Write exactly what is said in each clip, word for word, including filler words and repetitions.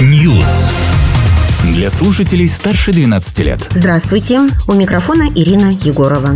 News. Для слушателей старше двенадцати лет. Здравствуйте, у микрофона Ирина Егорова.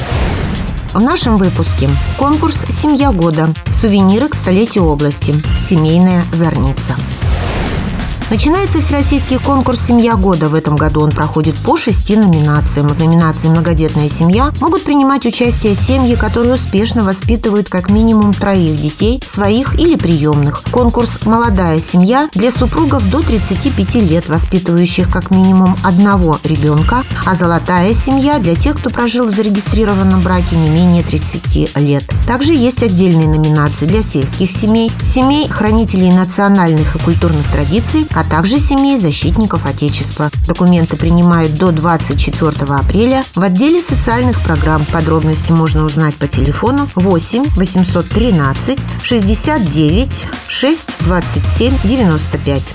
В нашем выпуске конкурс «Семья года». Сувениры к столетию области. Семейная зорница. Начинается всероссийский конкурс «Семья года». В этом году он проходит по шести номинациям. В номинации «Многодетная семья» могут принимать участие семьи, которые успешно воспитывают как минимум троих детей, своих или приемных. Конкурс «Молодая семья» для супругов до тридцати пяти лет, воспитывающих как минимум одного ребенка, а «Золотая семья» для тех, кто прожил в зарегистрированном браке не менее тридцати лет. Также есть отдельные номинации для сельских семей, семей хранителей национальных и культурных традиций, а также семей защитников Отечества. Документы принимают до двадцать четвёртого апреля в отделе социальных программ. Подробности можно узнать по телефону восемь восемьсот тринадцать шестьдесят девять шесть двадцать семь девяносто пять.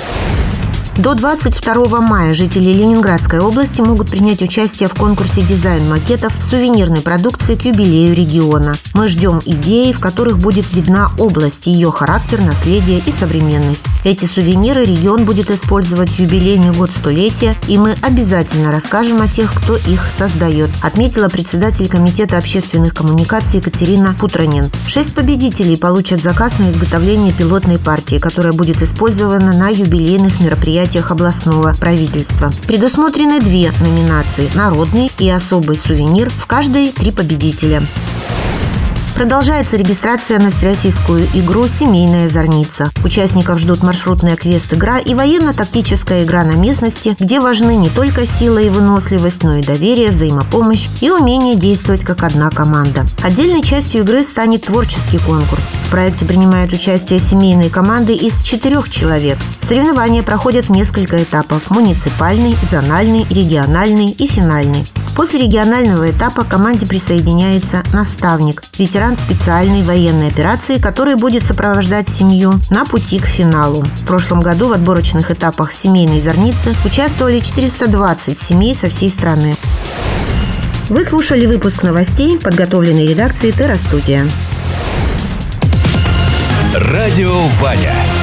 До двадцать второго мая жители Ленинградской области могут принять участие в конкурсе дизайн-макетов сувенирной продукции к юбилею региона. Мы ждем идей, в которых будет видна область, ее характер, наследие и современность. Эти сувениры регион будет использовать в юбилейный год столетия, и мы обязательно расскажем о тех, кто их создает, отметила председатель Комитета общественных коммуникаций Екатерина Путранин. Шесть победителей получат заказ на изготовление пилотной партии, которая будет использована на юбилейных мероприятиях областного правительства. Предусмотрены две номинации – народный и особый сувенир, в каждой три победителя. Продолжается регистрация на всероссийскую игру «Семейная зорница». Участников ждут маршрутная квест-игра и военно-тактическая игра на местности, где важны не только сила и выносливость, но и доверие, взаимопомощь и умение действовать как одна команда. Отдельной частью игры станет творческий конкурс. В проекте принимают участие семейные команды из четырех человек. Соревнования проходят в несколько этапов – муниципальный, зональный, региональный и финальный. После регионального этапа к команде присоединяется наставник, ветеран специальной военной операции, который будет сопровождать семью на пути к финалу. В прошлом году в отборочных этапах семейной зорницы участвовали четыреста двадцать семей со всей страны. Вы слушали выпуск новостей, подготовленный редакцией Терра Студия. Радио Ваня.